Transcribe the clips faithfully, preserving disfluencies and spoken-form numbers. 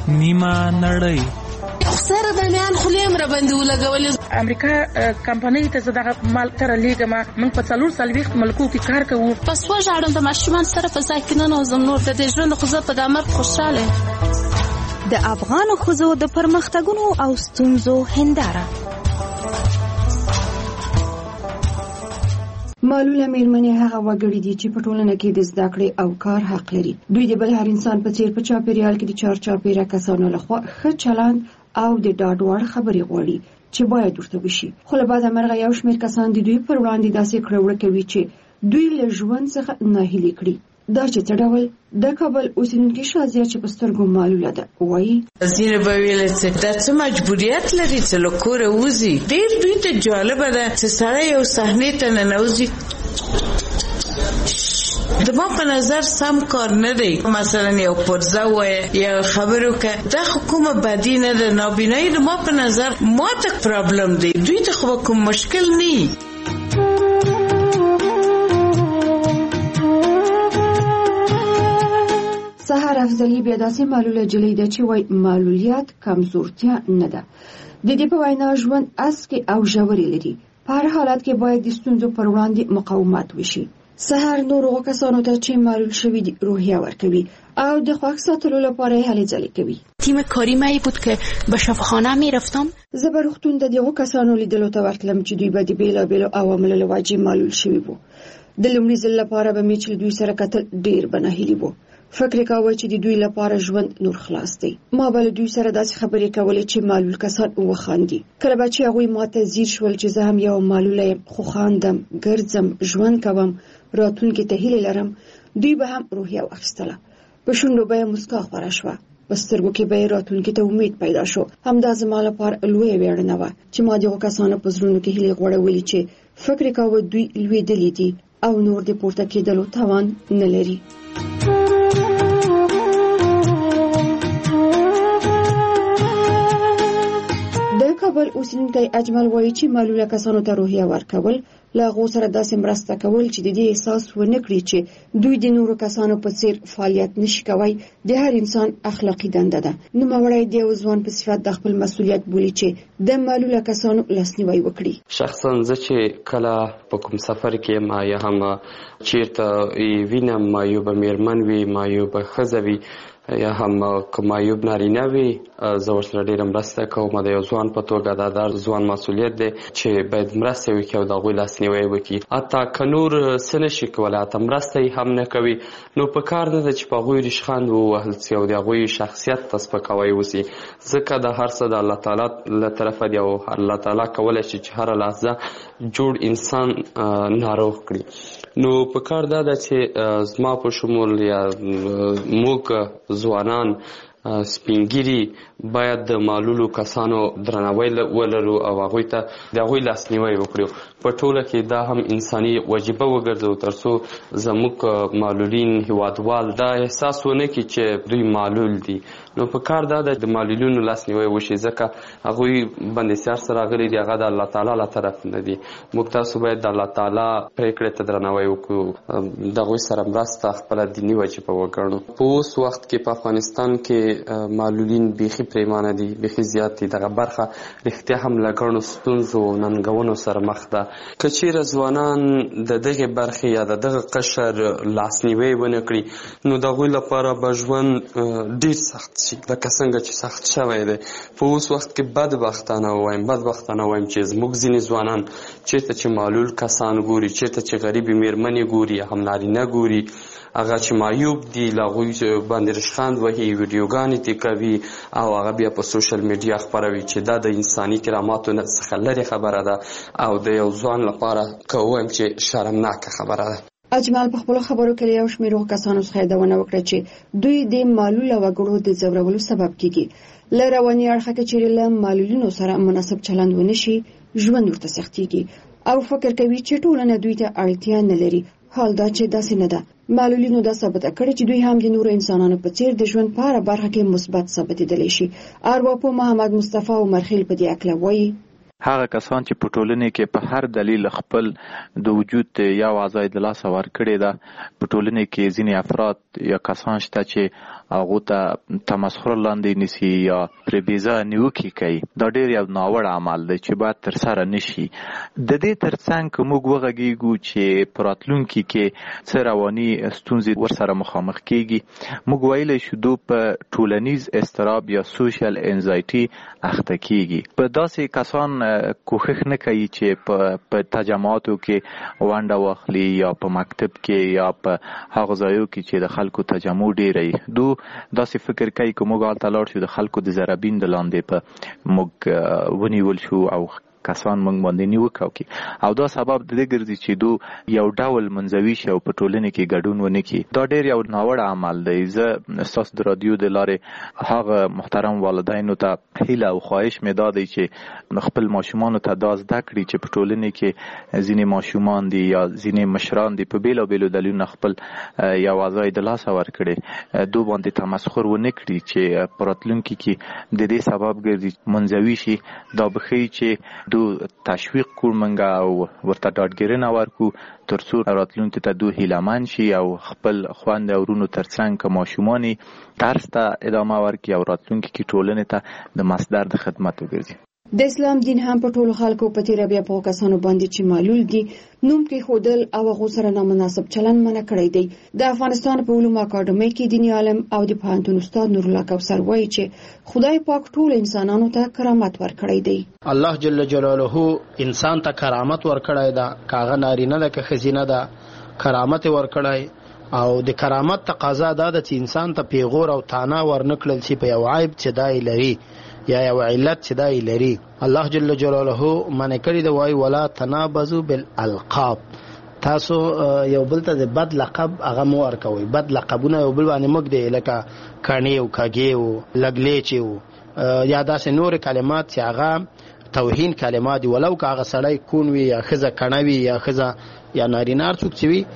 نیمه نړۍ. سره د میان خلیم را باندې ولګولې. امریکا کمپنۍ ته زه دغه مال تر لیږم. موږ په څلور څلوېښت ملکو کې کار کوو. پس وژاړم د ماشومان سره په ځای کې ننوځم. نور د دې ژوند خو زه په دې مرګ خوشحاله یم. د افغانو ښځو د پرمختګونو او ستونزو هنداره. معلوله میرمنې هغه وګړي دي چې په ټولنه کې د زده کړې او کار حق لري. دوی د بل هر انسان په څیر په چاپیریال کې د چار چاپیره کسانو لخوا ښه چلند او د ډاډ وړ خبرې غواړي چې باید ورته وشي. خو له بعده مرغه یو شمېر کسان د دوی پر وړاندې داسې کړه وړه کوي چې دوی له ژوند څخه ناهیلي کړي. دا چې څه ډول د کابل اوسېدونکې شازیه چې په سترګو معلوله ده وایي ځینې به ویل چې دا څه مجبوریت لري چې له کوره وځي. ډېر دوی ته جالبه ده چې سړی یو صحنې ته ننوځي. دما په نظر سم کار نه دی. مثلا یو پرزه وایه یا خبرو که دا خو کومه بدی نه ده. نابینایی دما په نظر ما ته پرابلم دی. دوی ته خو کوم مشکل نی. سحر افضلی بیا داسې معلوله جلۍ ده چې وایي معلولیت کمزورتیا نه ده. د دې په وینا ژوند اسکې او ژورې لري. په هر حالت کې باید د ستونزو پر وړاندې مقاومت وشي. سحر نورو کسانو ته چې معلول شوي دي روحیه ورکوي او د خوښ ساتلو لپاره هلې ځلې کوي. تیم کاری ما بود که به شفاخانه می رفتم. زه به روغتون د دغو کسانو لیدلو ته ورتلم چې دوی به د بېلابېلو عواملو له وجې معلول شوي وو. د لومړي ځل لپاره به مې چې دوی سره کتل ډېر به ناهیلي وو. فکر کاوه چې د دوی لپاره ژوند نور خلاص دی. ما به له دوی سره داسې خبرې کولې چې معلول کسان وخاندي. کله به چې هغوی ما ته ځیر شول چې زه هم یو معلوله یم خو خاندم، ګرځم، ژوند کوم، راتلونکي ته هیله لرم، دوی به هم روحیه واخیستله. په شونډو به یې مسکا خوره شوه. په سترګو کې به یې راتلونکي ته امید پیدا شو. همدا زما لپاره لویه ویاړنه وه چې ما دغو کسانو په زړونو کې هیلې غوړولې چې فکر کاوه دوی لوېدلي دي او نور د پورته کېدلو توان نه لري. کابل اوسېدونکی اجمل وایي چې معلوله کسانو ته روحیه ورکول له هغو سره داسې مرسته کول چې د دې احساس ونه کړي چې دوی د نورو کسانو په څیر فعالیت نشي کوي د هر انسان اخلاقي دنده ده. نوموړی د یو ځوان په صفت د خپل مسؤلیت بولي چې د معلوله کسانو لاسنیوی وکړي. شخصا زه چې کله په کوم سفر کې یم یا هم چیرته وینم معیوبه میرمن وي، معیوبه ښځه وي یا هم که معیوب نارینه وي، زه ورسره ډېره مرسته کوم. د یو ځوان په توګه دا د ځوان مسؤلیت دی چې باید مرسته وکړي او د هغوی لاسنیوی وکړي. حتی که نور څه نشي کولی، حتی مرسته یې هم نه کوي، نو په کار نه ده چې په هغوی ریشخند ووهل سي او د هغوی شخصیت ته سپکاوی وسي. ځکه د هر څه د الله تعالی له طرفه دی او الله تعالی کولی شي چې هره لحظه جوړ انسان ناروغ کړي. نو په کار دا ده چې زما په شمول یا موږ ځوانان سپینګیري باید د معلولو کسانو درناوی ولرو او هغوی ته د هغوی لاسنیوی وکړو. په ټوله کې دا هم انساني وجیبه وګرځو تر څو زموږ معلولین هیوادوال دا احساس ونه کړي چې دوی معلول دي. نو په کار دا ده د معلولینو لاسنیوی وشي ځکه هغوی باندې سیار سره راغلي دي، هغه د الله تعالی له طرف نه دي. موږ تاسو باید د الله تعالی پرېکړې ته درناوی وکړو، د هغوی سره مرسته خپله دیني وجیبه وګڼو. په اوس وخت کې په افغانستان کې معلولین بیخي پریمانه دي، بیخي زیات دي. دغه برخه رښتیا هم له ګڼو ستونزو او ننګونو سره مخ ده. که چیرې ځوانان د دغې برخې یا د دغه قشر لاسنیوی ونه کړي نو د هغوی لپاره به ژوند ډېر سخت شي، لکه څنګه چې سخت شوی دی. په اوس وخت کې بدبختانه ووایم بدبختانه ووایم چې زموږ ځینې ځوانان چېرته چې معلول کسان ګوري، چېرته چې غریبې میرمنې ګوري، هم نارینه ګوري، هغه چې معیوب دي له هغوی باندې رشخند وهي، ویډیوګانې ترې کوي او هغه بیا په سوشل میډیا خپروي چې دا د انساني کراماتو څخه لرې خبره ده او د یو ځوان لپاره که ووایم چې شرمناکه خبره ده. اجمل په خپلو خبرو کې یو شمېر کسانو څخه یادونه وکړه چې دوی د معلوله وګړو د ځورولو سبب کیږي. له رواني اړخه کې چیرې له معلولینو سره مناسب چلند ونه شي ژوند ورته سختېږي او فکر کوي چې ټولنه دوی ته اړتیا نه لري. حال دا چې داسې نه ده. معلولینو دا ثابته کړې چې دوی هم د نورو انسانانو په څیر د ژوند په هره برخه کې مثبت ثابتېدلی شي. ارواپوه محمد مصطفی عمرخیل په دې هکله وایي هغه کسان چې په ټولنه کې په هر دلیل خپل د وجود یا وظایف د لاس ور کړی دا په ټولنه کې ځینې افراد یا کسان شته چې هغه ته تمسخر لاندې نسی یا پربیزا نیوکي کوي. دا ډېر یو ناوړ عمل دی چې باید تر سره نشي. د دې ترڅنګ موږ وغږیږو چې پراتلونکي کې څه رواني ستونزې ورسره مخامخ کیږي. موږ ویلی شو دو په ټولنیز اضطراب یا سوشل انزایټي اخته کیږي. په داسې کسان کوښښ نه کوي چې په تجمعاتو کې ونډه واخلي یا په مکتب کې یا په هغه ځایو کې چې د خلکو تجمع ډېر دو داسې فکر کوي که موږ هلته لاړ شو د خلکو د ضربین د لاندې په موږ ونیول شو او کسان موږ باندې نیوکه وکړي او دا سبب د دې ګرځي چې دو یو ډول منزوي شي او په ټولنه کې ګډون ونه کړي. دا ډېر یو ناوړه عمل دی. زه ستاسو د رادیو د لارې هغه محترم والدینو ته هیله او خواهش مې دا دی چې خپل ماشومانو ته دا زده کړي چې په ټولنه کې ځینې ماشومان دي یا ځینې مشران دي په بېلابېلو دلیلونو خپل یو وظایف د لاسه ورکړي دو باندې تمسخر ونه کړي چې په راتلونکي کې د دې سبب ګرځي منزوي شي. دا به ښیي چې دو تشویق کړو منګه او ورته ډاډګیرنه ورکړو تر څو راتلونکي ته دو هیلهمند شي او خپل خویندې او ورونو ترڅنګ که ماشومان درس ته ادامه ورکړي او راتلونکي کې ټولنې ته د مصدر د خدمت وګرځي. د اسلام دین هم په ټولو خلکو په تیره بیا په کسانو باندې چې معلول دي نوم کې خودل او هغه سره نامناسب چلن منع کړی دی. د افغانستان په علومو اکاډمۍ کې دیني عالم او د پوهنتون استاد نور الله کوثر وایي چې خدای پاک ټول انسانانو ته کرامت ورکړی دی. الله جل جلاله انسان ته کرامت ورکړی دا کاغه نارینه ده که ښځینه ده کرامت ورکړی او د کرامت تقاضا دا ده چې انسان ته پیغور او تانا ورنکړل شي په یو عیب چې دای لري یا یو علت چې دای لري. الله جل جلاله منع کړی دی وای ولا تنابزوا بالالقاب. تاسو یو بل ته د بد لقب هغه مو ورکوي. بد لقبونه یو بل باندې مګ دی لکه کانی او کاګي او لګلیچ او یا داسې نور کلمات چې هغه توهین کلمات دي ولو که هغه سړی کون وي یا ښځه کڼه وي یا ښځه یا نارینه هر څوک چې وي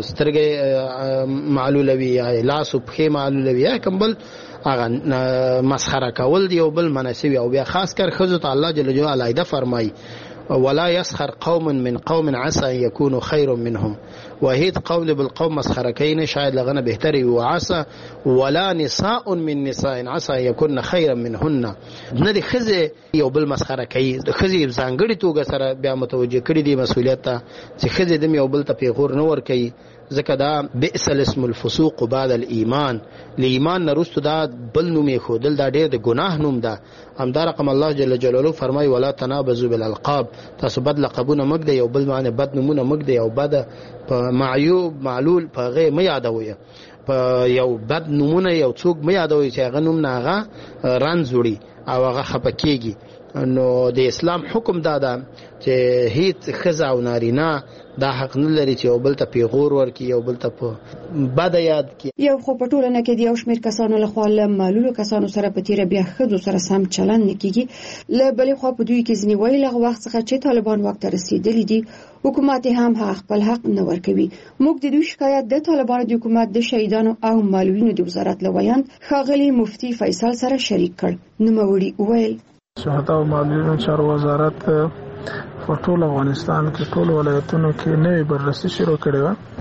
سترګې معلوله وي یا لاس او پښې معلوله وي یا کوم بل هغه مسخره کول دی او بل مناسب او بیا خاص کر ښځو ته الله جل جلاله علیده فرمایي ولا يسخر قوم من قوم عسى ان يكونوا خير منهم. وهید قول بالقوم مسخره کین شاید لغنه بهتري وعسى ولا نساء من نساء عسى ان يكون خيرا منهن. نه دي خزه یو بل مسخره کوي د خزه ځانګړي توګه سره بیا متوجه کړي دي مسؤلیت ته چې خزه د یو بل ته پیغور نه ور کوي ځکه دا بئس الاسم الفسوق بعد الايمان. لایمان نرستو دا بل نوم خو دل دا ډېر د ګناه نوم ده. همدا رقم الله جل جلاله فرمای ولا تنابزوا بالالقاب. تاسو بد لقبونه مګ دی یو بل باندې بد نومونه مګ دی او بد په معیوب معلول په غي مې یادوي په یو بد نومونه یو څوک مې یادوي چې هغه نوم نه هغه رنځوړي او هغه خپکیږي. نو د اسلام حکم دا ده چې هیڅ ښځه او نارینه دا حق نه لري چې یو بل ته پیغور ورکړي یو بل ته په بده یاد کړي. یو خو په ټولنه کې د یو شمېر کسانو لخوا له معلولو کسانو سره په تیره بیا ښځو سره سم چلند نه کیږي. له بلې خوا په دوی کې ځینې وایي له هغه وخت څخه چې طالبان واک ته رسېدلي دي حکومت هم هغه خپل حق نه ورکوي. موږ د دوی شکایت د طالبانو د حکومت د شهیدانو او معلولینو د وزارت له ویاند ښاغلي مفتي فیصل سره شریک کړ. نوموړي وویل شهدا او معلولینو چارو وزارت په ټول افغانستان کې ټول ولایتونو کې نوې بررسي شروع کړې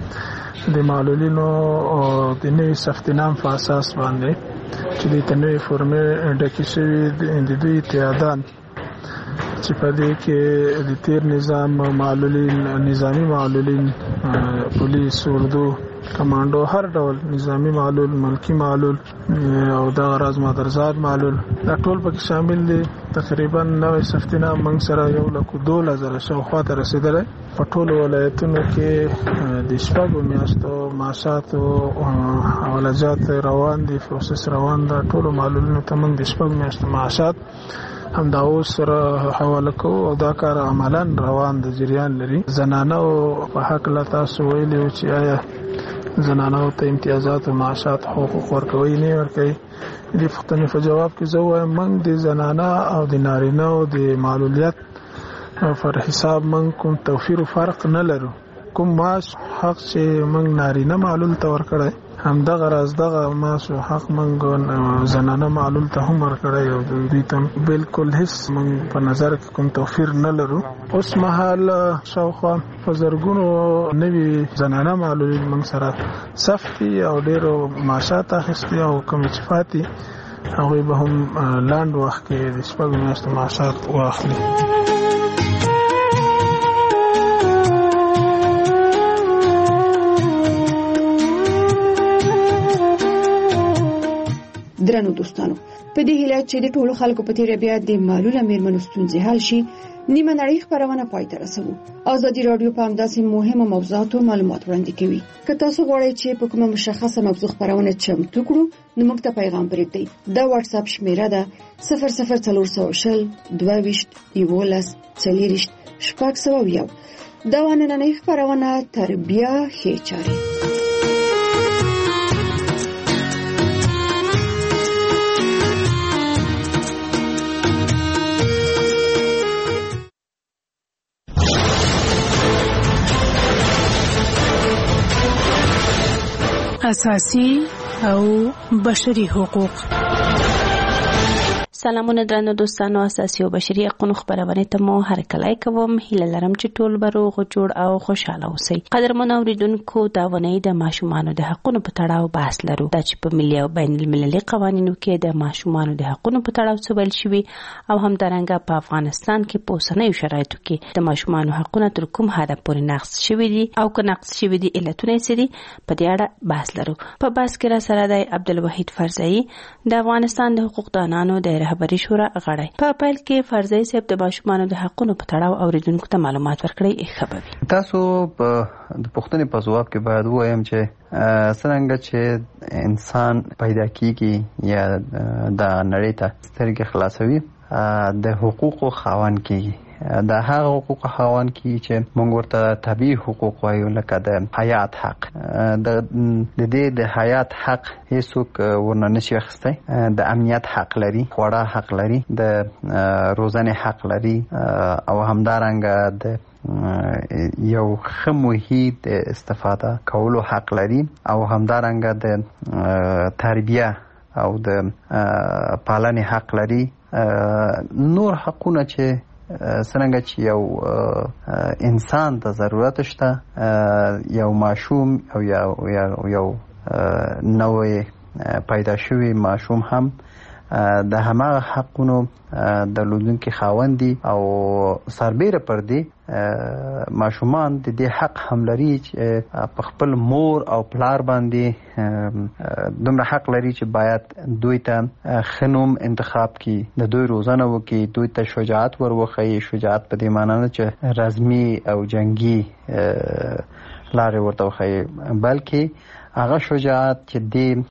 وه د معلولینو او د نوې سفتنام په اساس باندې چې د نوې فورمې ډکې شوي د دوی تعداد چې په دې کې د تیر نظام معلولین نظامی معلولین پولیس اردو کمانډو هر ډول نظامی معلول ملکی معلول او د غراض مادرزاد معلول دا ټول پکې شامل دي. تقریبا نوې سفتنام موږ سره یو لک دوه زره شاوخوا ته رسېدلی. په ټولو ولایتونو کې د شپږو میاشتو معاشات او علاجات روان دي پروسس روان ده. ټولو معلولینو ته موږ د شپږو میاشتو معاشات هم دا اوس سره حواله کوو او دا کار عملا روان د جریان لري. زنانو په حق لا تاسو ویلي چې آیا زنانو ته امتیازات او معاشات حقوق ورکوي نه ورکوي. د پوښتنې په جواب کې زه وایم موږ د زنانه او د نارینه او د معلولیت پر حساب موږ کوم توفیر او فرق نه لرو. کوم معاش حق چې موږ نارینه معلول ته ورکړی همدغه راز دغه ماسو حق موږ زنانه معلول ته هم ورکړی او دوی ته بالکل هیڅ موږ په نظر کې کوم توفیر نه لرو. اوس مهال شاوخوا په زرګونو نوي زنانه معلول موږ سره صف دي او ډېرو معاشات اخیستي او کوم چې فاتي هغوی به هم لاند وخت کې د شپږو میاشتو معاشات واخلي. درنو دوستانو، په دې هیله چې د ټولو خلکو په تیره بیا د معلوله میرمنو ستونزې حل شي، نیمه نړۍ خپرونه پای ته رسوو. ازادي راډیو په همداسې مهمو موضوعاتو معلومات وړاندې کوي. که تاسو غواړئ چې په کومه مشخصه موضوع خپرونه چمتو کړو، نو موږ ته پیغام پرېږدئ. دا واتس اپ شمیره ده صفر صفر څلور سوه شل دوه ویشت یولس څلېرویشت شپږ سوه یو. دا نننۍ خپرونه تربیه ښې چارې. اساسي او بشري حقوق. سلامونه درنو دوستانو، اساسي او بشري حقوقو خبرونه ته مو هر کله کوم. هیله لرم چې ټول به روغ جوړ او خوشاله اوسئ. قدرمن اوریدونکو، دا ونې د ماشومانو د حقوقو په تړاو بحث لرو. دا چې په ملي او بین المللي قوانینو کې د ماشومانو د حقوقو په تړاو څه ویل شوی او هم درنګه په افغانستان کې په اوسنیو شرایطو کې د ماشومانو حقوقو تر کوم حد پورې نقض شوی دي او که نقض شوی دي علتونه یې څه دي، په دې اړه بحث لرو. په بحث کې را سره دی عبدالوحید فرزایی، د افغانستان د حقوقدانانو د رهبري شورا غړی. په پیل کې فرزایی صاحب د ماشومانو د حقوقو په تړاو اوریدونکو ته معلومات ورکړي. ښه به تاسو په د پوښتنې په ځواب کې باید ووایم چې څرنګه چې انسان پیدا کیږي یا د نړۍ ته سترګې خلاصوي، د حقوقو خاوند کیږي. د هغه حقوق خاوند کی چې موږ ورته طبيعي حقوق وایو، لکه د حیات حق. د دې د حیات حق هیڅوک ورنه نشي اخیستی. د امنیت حق لري، خوړه حق لري، د روزنې حق لري او همدارنګه د یو ښه محیط استفاده کولو حق لري او همدارنګه د تربیه او د پالنې حق لري. نور حقونه چې څنګه چې یو انسان د ضرورت شته، یو ماشوم او یو یو نوې پیدا شوی ماشوم هم د هماغه حقونو د لودونکو خاوند دي او سربېره پر دې ماشومان د دې حق هم لري چې په خپل مور او پلار باندې دومره حق لري چې باید دوی ته خنوم انتخاب کی، د دوی روزنه وکي، دوی ته شجاعت وروخی. شجاعت په دې معنی نه چې رزمي او جنگي لارې ورته وخی، بلکې هغه شجاعت چې د